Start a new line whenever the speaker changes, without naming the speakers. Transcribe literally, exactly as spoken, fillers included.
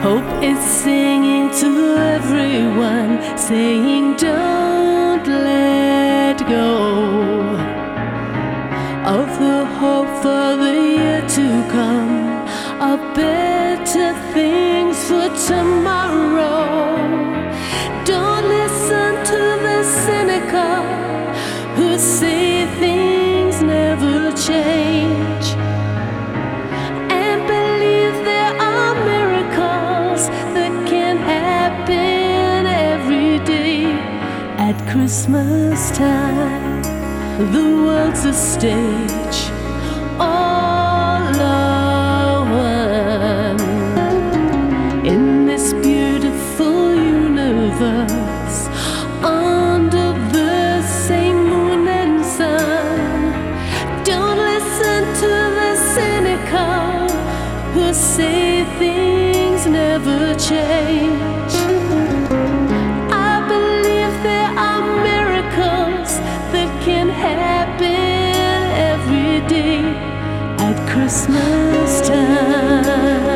Hope is singing to everyone, saying don't let go of the hope for the year to come, of better things for tomorrow. Don't listen to the cynical who say things never change, and believe there are miracles that can happen every day. At Christmas time, the world's a stage, all are one. In this beautiful universe, under the same moon and sun, don't listen to the cynical who say things never change. I believe there are miracles that can happen every day at Christmas time.